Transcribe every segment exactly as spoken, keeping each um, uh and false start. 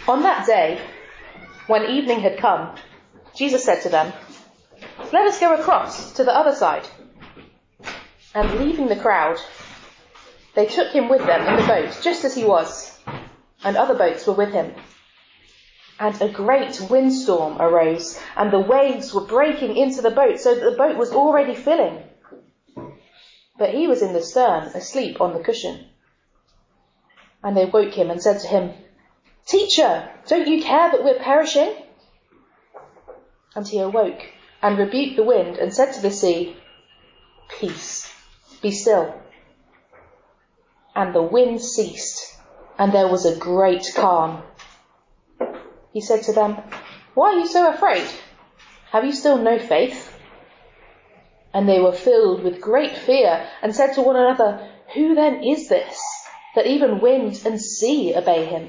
On that day, when evening had come, Jesus said to them, "Let us go across to the other side." And leaving the crowd, they took him with them in the boat, just as he was, and other boats were with him. And a great windstorm arose, and the waves were breaking into the boat, so that the boat was already filling. But he was in the stern, asleep on the cushion. And they woke him and said to him, "Teacher, don't you care that we're perishing?" And he awoke and rebuked the wind and said to the sea, "Peace, be still." And the wind ceased, and there was a great calm. He said to them, "Why are you so afraid? Have you still no faith?" And they were filled with great fear and said to one another, "Who then is this, that even wind and sea obey him?"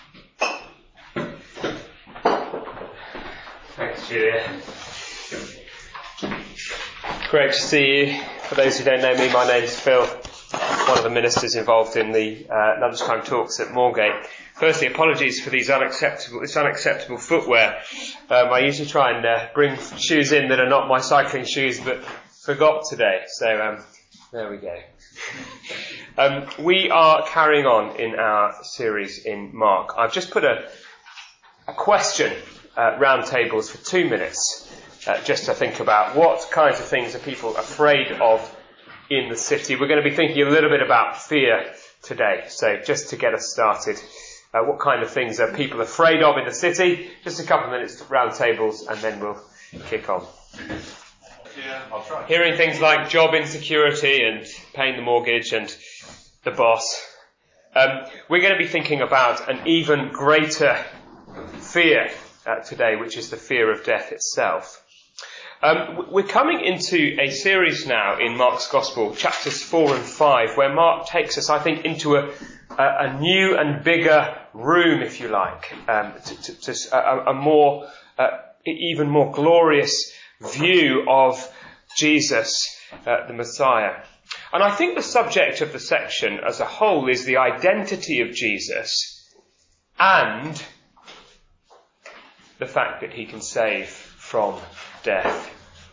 Thanks, Julia. Great to see you. For those who don't know me, my name's Phil, one of the ministers involved in the uh, lunchtime talks at Moorgate. Firstly, apologies for these unacceptable, this unacceptable footwear. Um, I usually try and uh, bring shoes in that are not my cycling shoes, but forgot today. So um, there we go. um, we are carrying on in our series in Mark. I've just put a, a question uh, round tables for two minutes, uh, just to think about what kinds of things are people afraid of in the city. We're going to be thinking a little bit about fear today. So just to get us started, uh, what kind of things are people afraid of in the city? Just a couple of minutes round tables and then we'll kick on. Yeah, I'll try. Hearing things like job insecurity and paying the mortgage and the boss. Um, we're going to be thinking about an even greater fear uh, today, which is the fear of death itself. Um, we're coming into a series now in Mark's Gospel, chapters four and five, where Mark takes us, I think, into a, a, a new and bigger room, if you like, um, to, to, to a, a more, uh, even more glorious view of Jesus, uh, the Messiah. And I think the subject of the section as a whole is the identity of Jesus and the fact that he can save from death.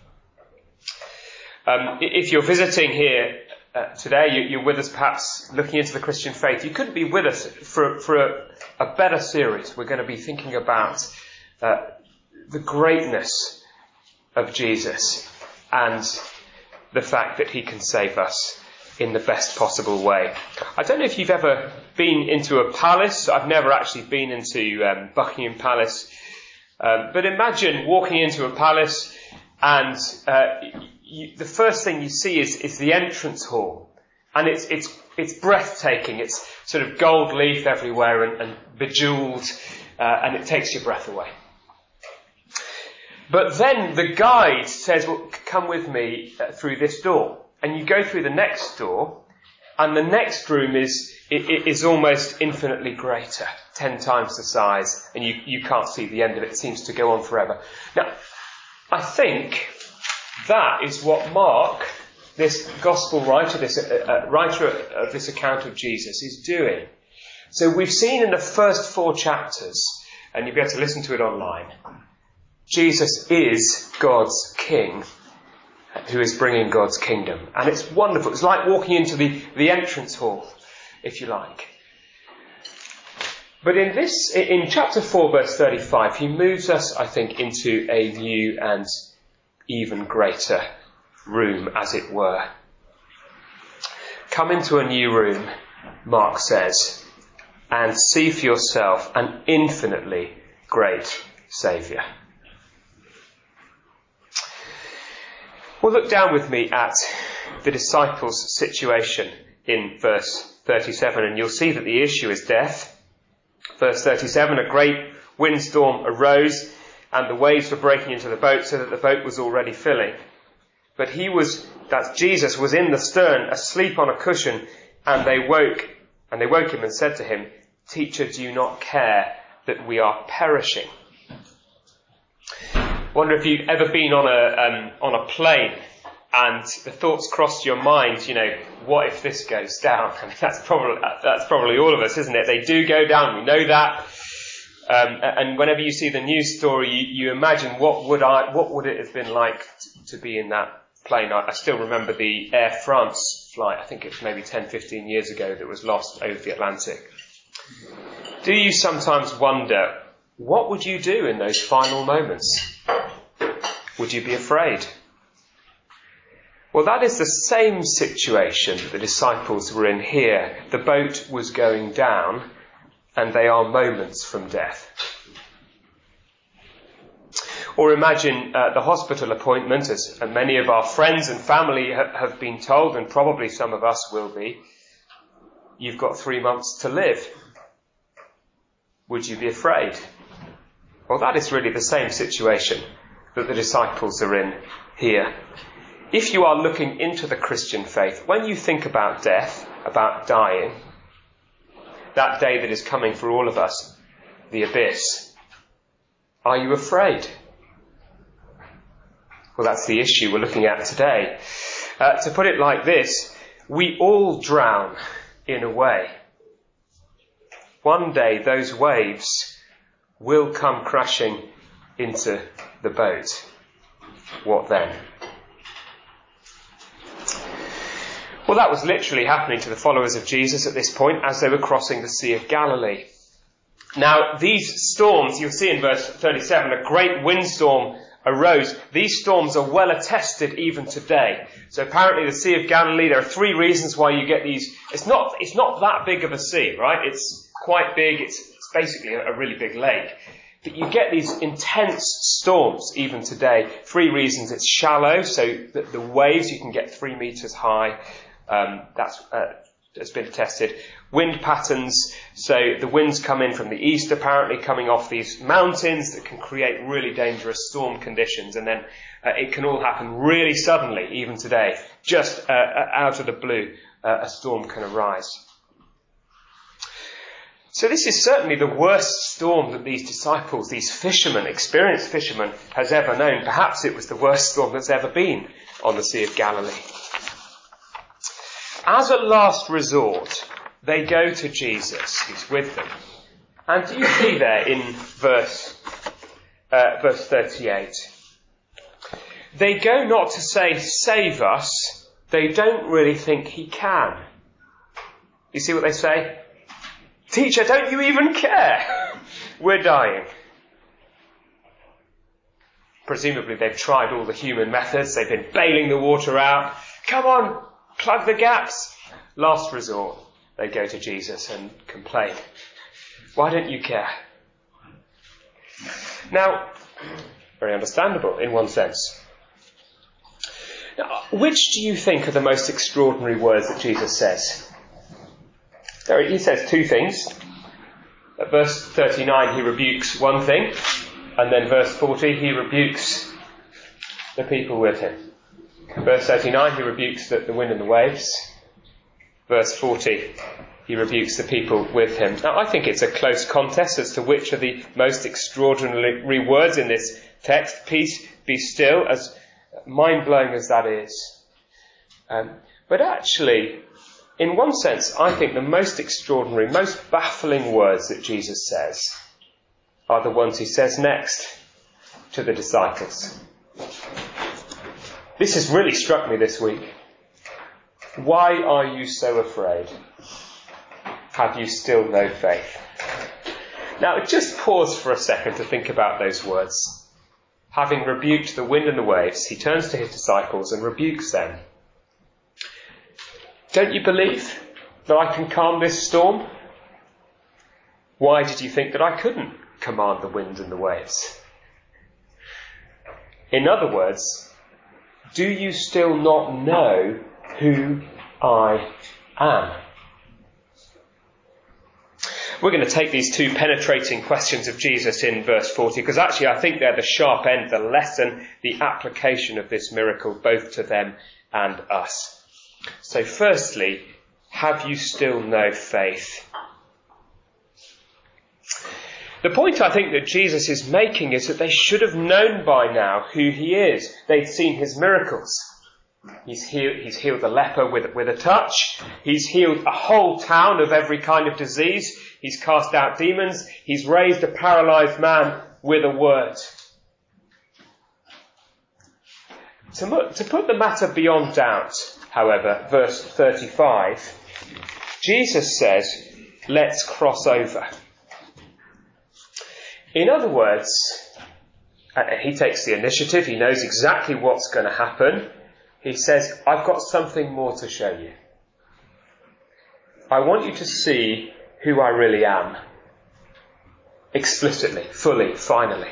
Um, if you're visiting here uh, today, you, you're with us perhaps looking into the Christian faith, you couldn't be with us for, for a, a better series. We're going to be thinking about uh, the greatness of Jesus and the fact that he can save us in the best possible way. I don't know if you've ever been into a palace. I've never actually been into um, Buckingham Palace. Um, but imagine walking into a palace and uh, you, the first thing you see is, is the entrance hall. And it's it's it's breathtaking. It's sort of gold leaf everywhere and, and bejewelled, uh, and it takes your breath away. But then the guide says, well, come with me uh, through this door. And you go through the next door, and the next room is it, is almost infinitely greater, ten times the size, and you, you can't see the end of it. It seems to go on forever. Now, I think that is what Mark, this gospel writer, this uh, uh, writer of this account of Jesus, is doing. So we've seen in the first four chapters, and you'll be able to listen to it online, Jesus is God's King, who is bringing God's kingdom. And it's wonderful. It's like walking into the, the entrance hall, if you like. But in this, in chapter four, verse thirty-five, he moves us, I think, into a new and even greater room, as it were. Come into a new room, Mark says, and see for yourself an infinitely great Saviour. Well, look down with me at the disciples' situation in verse thirty-seven, and you'll see that the issue is death. Verse thirty-seven, a great windstorm arose, and the waves were breaking into the boat, so that the boat was already filling. But he was, that's Jesus, was in the stern, asleep on a cushion, and they woke, and they woke him and said to him, "Teacher, do you not care that we are perishing?" I wonder if you've ever been on a um, on a plane and the thoughts crossed your mind, you know, what if this goes down? I mean, that's probably that's probably all of us, isn't it? They do go down, we know that. Um, and whenever you see the news story, you, you imagine what would I, what would it have been like to, to be in that plane. I, I still remember the Air France flight. I think it was maybe ten, fifteen years ago that was lost over the Atlantic. Do you sometimes wonder, what would you do in those final moments? Would you be afraid? Well, that is the same situation that the disciples were in here. The boat was going down, and they are moments from death. Or imagine uh, the hospital appointment, as many of our friends and family ha- have been told, and probably some of us will be. You've got three months to live. Would you be afraid? Well, that is really the same situation that the disciples are in here. If you are looking into the Christian faith, when you think about death, about dying, that day that is coming for all of us, the abyss, are you afraid? Well, that's the issue we're looking at today. Uh, to put it like this, we all drown in a way. One day those waves will come crashing into the boat. What then? Well, that was literally happening to the followers of Jesus at this point as they were crossing the Sea of Galilee. Now, these storms, you'll see in verse thirty-seven, a great windstorm arose. These storms are well attested even today. So apparently the Sea of Galilee, there are three reasons why you get these. It's not, it's not that big of a sea, right? It's quite big. It's, it's basically a, a really big lake. But you get these intense storms even today. Three reasons. It's shallow, so that the waves, you can get three meters high. Um, that's, uh, that's been tested. Wind patterns, so the winds come in from the east, apparently coming off these mountains that can create really dangerous storm conditions, and then uh, it can all happen really suddenly, even today. Just uh, out of the blue, uh, a storm can arise. So this is certainly the worst storm that these disciples, these fishermen, experienced fishermen, has ever known. Perhaps it was the worst storm that's ever been on the Sea of Galilee. As a last resort, they go to Jesus, who's with them. And do you see there in verse, uh, verse thirty-eight? They go not to say, save us. They don't really think he can. You see what they say? Teacher, don't you even care? We're dying. Presumably they've tried all the human methods. They've been bailing the water out. Come on, plug the gaps. Last resort, they go to Jesus and complain. Why don't you care? Now, very understandable in one sense. Now, which do you think are the most extraordinary words that Jesus says? There, he says two things. At verse thirty-nine, he rebukes one thing, and then verse forty, he rebukes the people with him. Verse thirty-nine, he rebukes the, the wind and the waves. Verse forty, he rebukes the people with him. Now, I think it's a close contest as to which are the most extraordinary words in this text. Peace, be still, as mind-blowing as that is. Um, but actually, in one sense, I think the most extraordinary, most baffling words that Jesus says are the ones he says next to the disciples. This has really struck me this week. Why are you so afraid? Have you still no faith? Now, just pause for a second to think about those words. Having rebuked the wind and the waves, he turns to his disciples and rebukes them. Don't you believe that I can calm this storm? Why did you think that I couldn't command the wind and the waves? In other words, do you still not know who I am? We're going to take these two penetrating questions of Jesus in verse forty, because actually I think they're the sharp end, the lesson, the application of this miracle, both to them and us. So firstly, have you still no faith? The point I think that Jesus is making is that they should have known by now who he is. They'd seen his miracles. He's healed, he's healed the leper with, with a touch. He's healed a whole town of every kind of disease. He's cast out demons. He's raised a paralyzed man with a word. To, to put the matter beyond doubt, however, verse thirty-five, Jesus says, let's cross over. In other words, he takes the initiative. He knows exactly what's going to happen. He says, I've got something more to show you. I want you to see who I really am. Explicitly, fully, finally.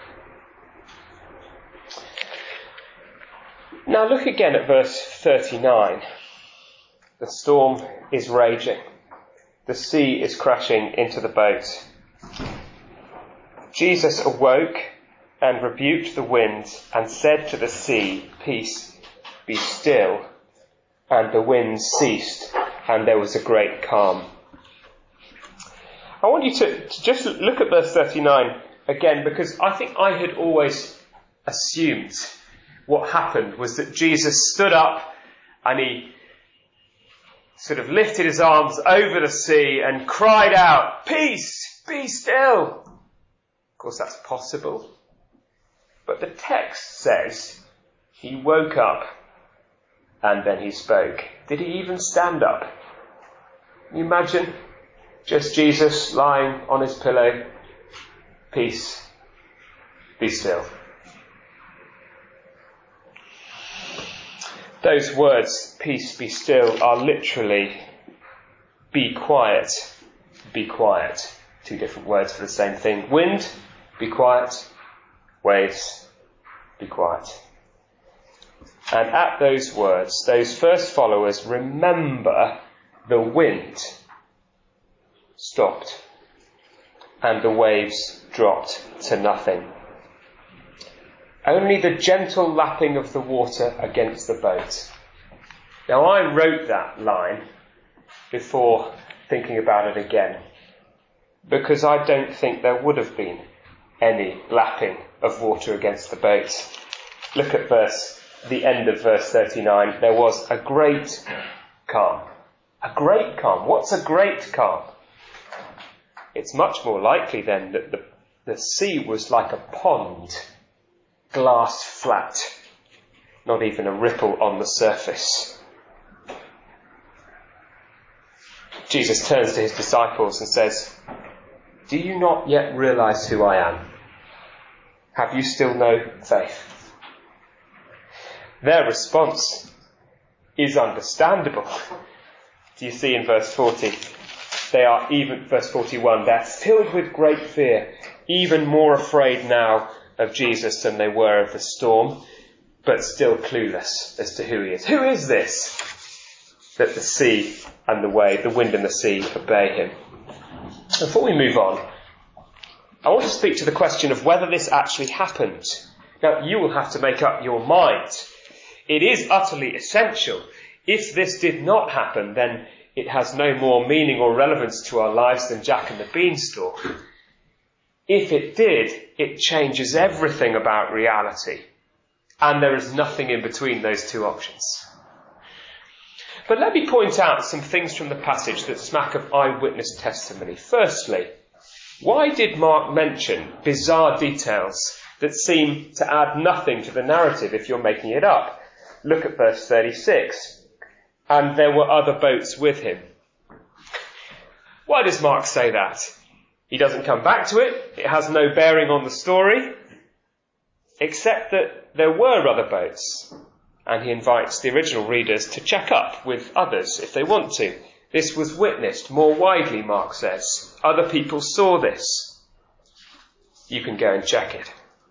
Now look again at verse thirty-nine. The storm is raging. The sea is crashing into the boat. Jesus awoke and rebuked the wind and said to the sea, peace, be still. And the wind ceased and there was a great calm. I want you to, to just look at verse thirty-nine again, because I think I had always assumed what happened was that Jesus stood up and he sort of lifted his arms over the sea and cried out, peace, be still. Of course, that's possible. But the text says he woke up and then he spoke. Did he even stand up? Can you imagine? Just Jesus lying on his pillow. Peace, be still. Those words, peace, be still, are literally be quiet, be quiet. Two different words for the same thing. Wind, be quiet. Waves, be quiet. And at those words, those first followers, remember, the wind stopped and the waves dropped to nothing. Only the gentle lapping of the water against the boat. Now, I wrote that line before thinking about it again, because I don't think there would have been any lapping of water against the boat. Look at verse, the end of verse thirty-nine. There was a great calm. A great calm. What's a great calm? It's much more likely then that the, the sea was like a pond, glass flat, not even a ripple on the surface. Jesus turns to his disciples and says, do you not yet realize who I am? Have you still no faith? Their response is understandable. Do you see in verse forty? They are even, verse forty-one, they're filled with great fear, even more afraid now of Jesus than they were of the storm, but still clueless as to who he is. Who is this that the sea and the wave, the wind and the sea obey him? Before we move on, I want to speak to the question of whether this actually happened. Now, you will have to make up your mind. It is utterly essential. If this did not happen, then it has no more meaning or relevance to our lives than Jack and the Beanstalk. If it did, it changes everything about reality. And there is nothing in between those two options. But let me point out some things from the passage that smack of eyewitness testimony. Firstly, why did Mark mention bizarre details that seem to add nothing to the narrative if you're making it up? Look at verse thirty-six. And there were other boats with him. Why does Mark say that? He doesn't come back to it. It has no bearing on the story, except that there were other boats. And he invites the original readers to check up with others if they want to. This was witnessed more widely, Mark says. Other people saw this. You can go and check it.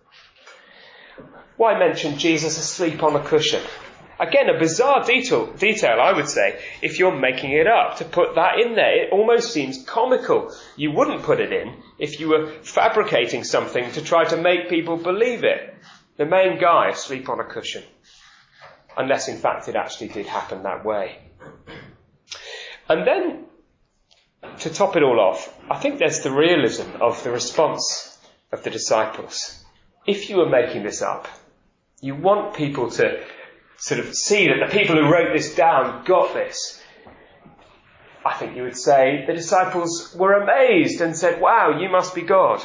Why mention Jesus asleep on a cushion? Again, a bizarre detail, detail, I would say, if you're making it up, to put that in there. It almost seems comical. You wouldn't put it in if you were fabricating something to try to make people believe it. The main guy asleep on a cushion. Unless, in fact, it actually did happen that way. And then, to top it all off, I think there's the realism of the response of the disciples. If you were making this up, you want people to sort of see that the people who wrote this down got this, I think you would say the disciples were amazed and said, wow, you must be God.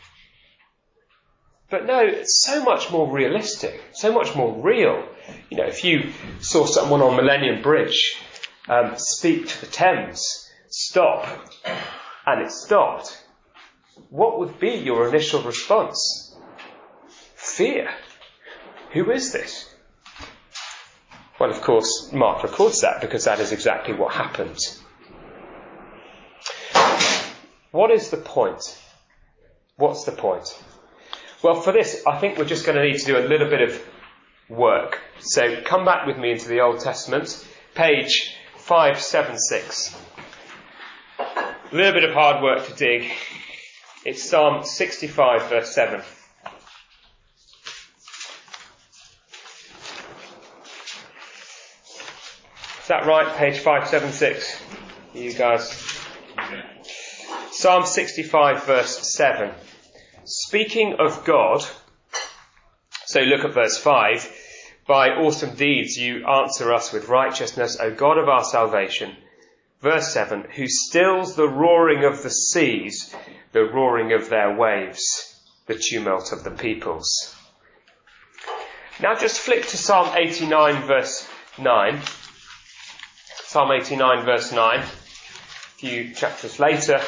But no, it's so much more realistic, so much more real. You know, if you saw someone on Millennium Bridge um, speak to the Thames, stop, and it stopped, what would be your initial response? Fear. Who is this? Well, of course, Mark records that because that is exactly what happened. What is the point? What's the point? Well, for this, I think we're just going to need to do a little bit of work. So come back with me into the Old Testament, page five seventy-six. A little bit of hard work to dig. It's Psalm sixty-five, verse seven. Is that right? Page five seventy-six. You guys. Psalm sixty-five, verse seven. Speaking of God, so look at verse five. By awesome deeds you answer us with righteousness, O God of our salvation. Verse seven. Who stills the roaring of the seas, the roaring of their waves, the tumult of the peoples. Now just flick to Psalm eighty-nine, verse nine. Psalm eighty-nine, verse nine. A few chapters later.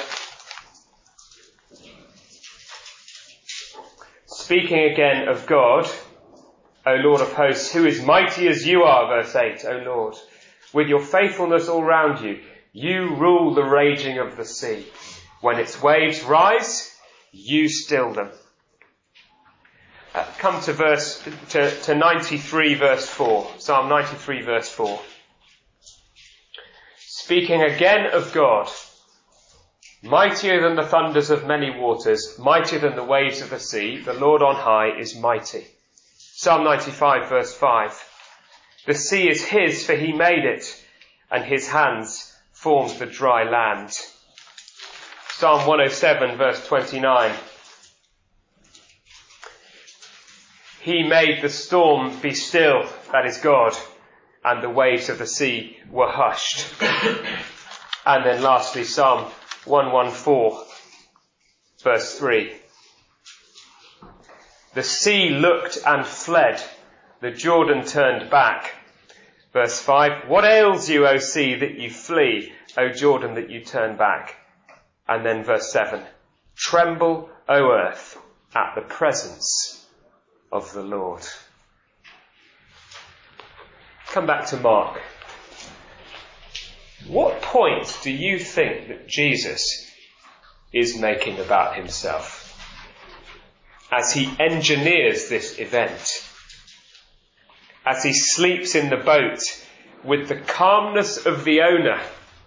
Speaking again of God, O Lord of hosts, who is mighty as you are, verse eight, O Lord, with your faithfulness all round you, you rule the raging of the sea. When its waves rise, you still them. Uh, come to verse to, to ninety-three, verse four. Psalm ninety-three, verse four. Speaking again of God, mightier than the thunders of many waters, mightier than the waves of the sea, the Lord on high is mighty. Psalm ninety-five, verse five. The sea is his, for he made it, and his hands formed the dry land. Psalm one oh seven, verse twenty-nine. He made the storm be still, that is God, and the waves of the sea were hushed. And then lastly, Psalm one fourteen, verse three. The sea looked and fled, the Jordan turned back. Verse five. What ails you, O sea, that you flee, O Jordan, that you turn back? And then verse seven. Tremble, O earth, at the presence of the Lord. Come back to Mark. What point do you think that Jesus is making about himself as he engineers this event? As he sleeps in the boat with the calmness of the owner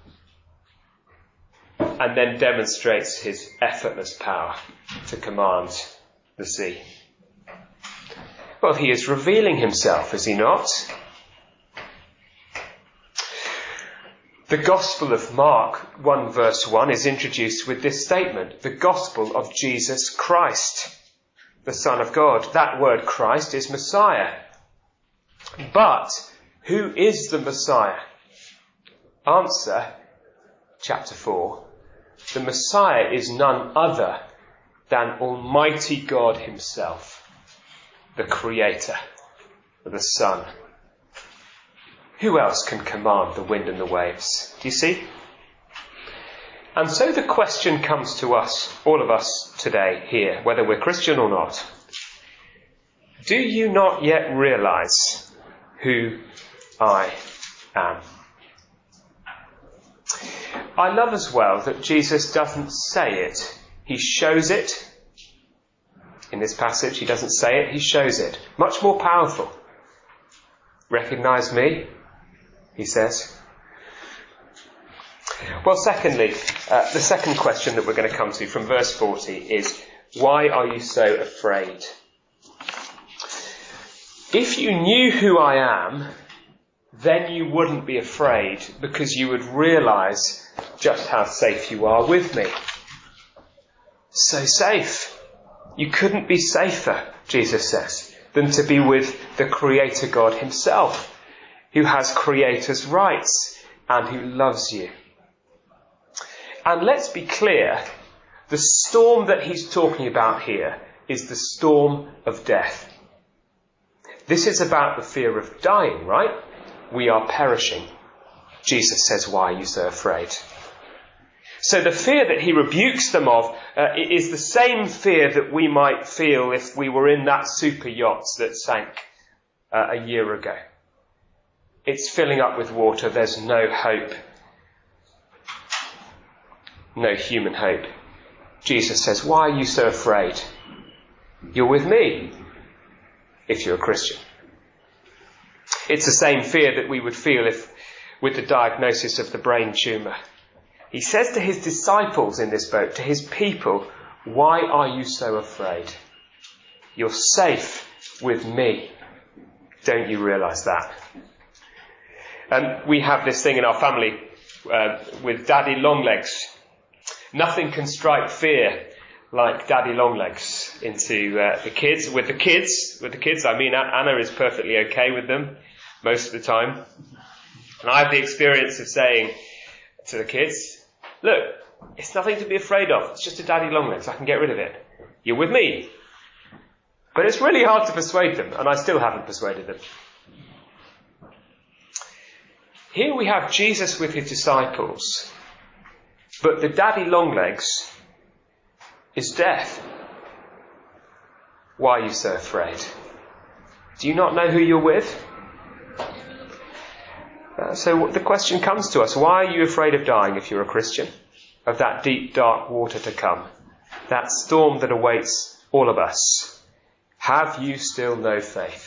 and then demonstrates his effortless power to command the sea? Well, he is revealing himself, is he not? The Gospel of Mark one verse one is introduced with this statement, the Gospel of Jesus Christ, the Son of God. That word Christ is Messiah. But who is the Messiah? Answer, chapter four. The Messiah is none other than Almighty God himself, the Creator, the Son. Who else can command the wind and the waves? Do you see? And so the question comes to us, all of us today here, whether we're Christian or not. Do you not yet realise who I am? I love as well that Jesus doesn't say it. He shows it. In this passage, he doesn't say it, he shows it. Much more powerful. Recognise me? He says. Well, secondly, uh, the second question that we're going to come to from verse forty is, why are you so afraid? If you knew who I am, then you wouldn't be afraid, because you would realise just how safe you are with me. So safe. You couldn't be safer, Jesus says. than to be with the Creator God himself, who has creator's rights and who loves you. And let's be clear, the storm that he's talking about here is the storm of death. This is about the fear of dying, right? We are perishing. Jesus says, why are you so afraid? So the fear that he rebukes them of uh, is the same fear that we might feel if we were in that super yacht that sank uh, a year ago. It's filling up with water. There's no hope. No human hope. Jesus says, why are you so afraid? You're with me, if you're a Christian. It's the same fear that we would feel if, with the diagnosis of the brain tumour. He says to his disciples in this boat, to his people, why are you so afraid? You're safe with me. Don't you realise that? Um, we have this thing in our family uh, with Daddy Longlegs. Nothing can strike fear like Daddy Longlegs into uh, the kids. With the kids, with the kids, I mean, Anna is perfectly okay with them most of the time. And I have the experience of saying to the kids, look, it's nothing to be afraid of. It's just a Daddy Longlegs. I can get rid of it. You're with me. But it's really hard to persuade them, and I still haven't persuaded them. Here we have Jesus with his disciples, but the Daddy Longlegs is death. Why are you so afraid? Do you not know who you're with? Uh, so the question comes to us, why are you afraid of dying if you're a Christian? Of that deep, dark water to come? That storm that awaits all of us? Have you still no faith?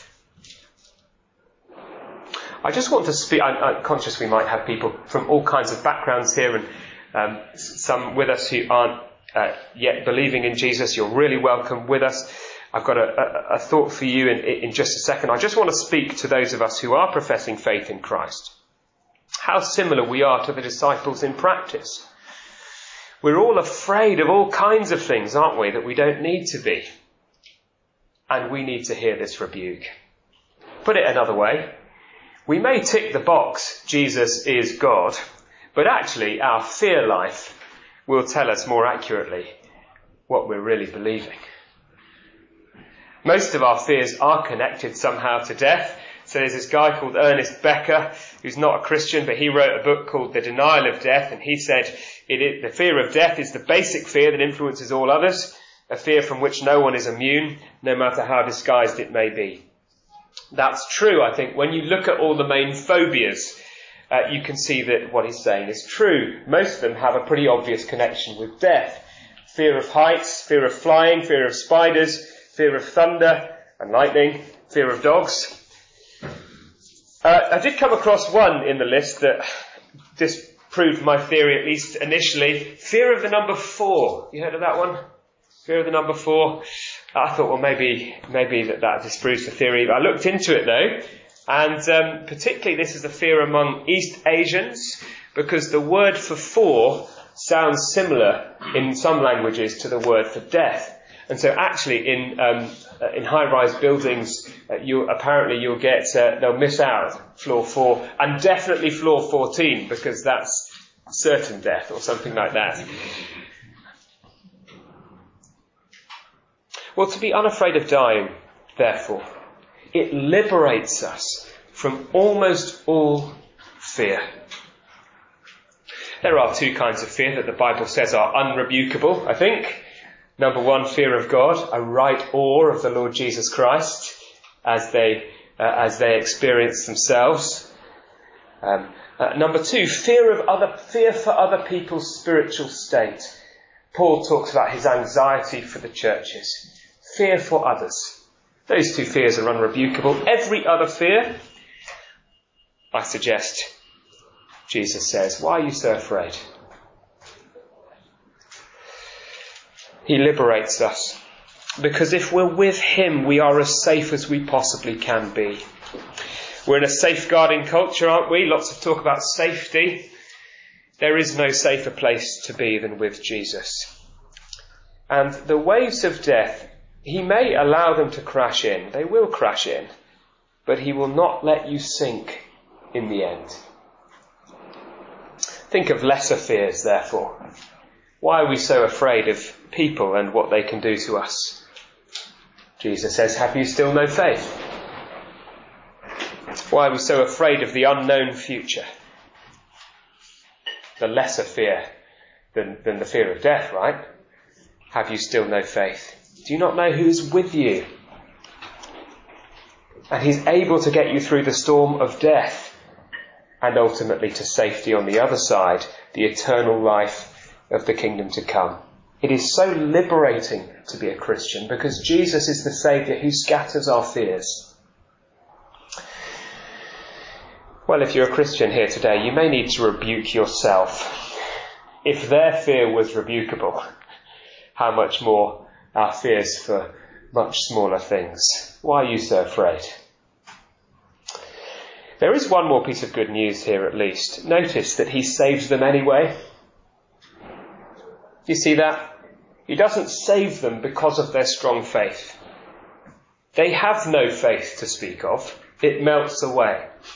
I just want to speak, I'm, I'm conscious we might have people from all kinds of backgrounds here, and um, some with us who aren't uh, yet believing in Jesus. You're really welcome with us. I've got a, a, a thought for you in, in just a second. I just want to speak to those of us who are professing faith in Christ. How similar we are to the disciples in practice. We're all afraid of all kinds of things, aren't we, that we don't need to be. And we need to hear this rebuke. Put it another way, we may tick the box, Jesus is God, but actually our fear life will tell us more accurately what we're really believing. Most of our fears are connected somehow to death. So there's this guy called Ernest Becker, who's not a Christian, but he wrote a book called The Denial of Death, and he said it is, the fear of death is the basic fear that influences all others, a fear from which no one is immune, no matter how disguised it may be. That's true, I think. When you look at all the main phobias, uh, you can see that what he's saying is true. Most of them have a pretty obvious connection with death. Fear of heights, fear of flying, fear of spiders, fear of thunder and lightning, fear of dogs. Uh, I did come across one in the list that disproved my theory, at least initially. Fear of the number four. You heard of that one? Fear of the number four. I thought, well, maybe maybe that, that disproves the theory. I looked into it, though, and um, particularly this is a fear among East Asians, because the word for four sounds similar in some languages to the word for death. And so actually in um, in high-rise buildings, uh, you apparently you'll get, uh, they'll miss out floor four, and definitely floor fourteen, because that's certain death or something like that. Well, to be unafraid of dying, therefore, it liberates us from almost all fear. There are two kinds of fear that the Bible says are unrebukable, I think. Number one, fear of God, a right awe of the Lord Jesus Christ as they uh, as they experience themselves. Um, uh, number two, fear of other fear for other people's spiritual state. Paul talks about his anxiety for the churches. Fear for others. Those two fears are unrebukable. Every other fear, I suggest, Jesus says, why are you so afraid? He liberates us. Because if we're with him, we are as safe as we possibly can be. We're in a safeguarding culture, aren't we? Lots of talk about safety. There is no safer place to be than with Jesus. And the waves of death he may allow them to crash in. They will crash in. But he will not let you sink in the end. Think of lesser fears, therefore. Why are we so afraid of people and what they can do to us? Jesus says, have you still no faith? Why are we so afraid of the unknown future? The lesser fear than, than the fear of death, right? Have you still no faith? Do you not know who's with you? And he's able to get you through the storm of death and ultimately to safety on the other side, the eternal life of the kingdom to come. It is so liberating to be a Christian because Jesus is the Saviour who scatters our fears. Well, if you're a Christian here today, you may need to rebuke yourself. If their fear was rebukable, how much more our fears for much smaller things. Why are you so afraid? There is one more piece of good news here at least. Notice that he saves them anyway. You see that? He doesn't save them because of their strong faith. They have no faith to speak of. It melts away.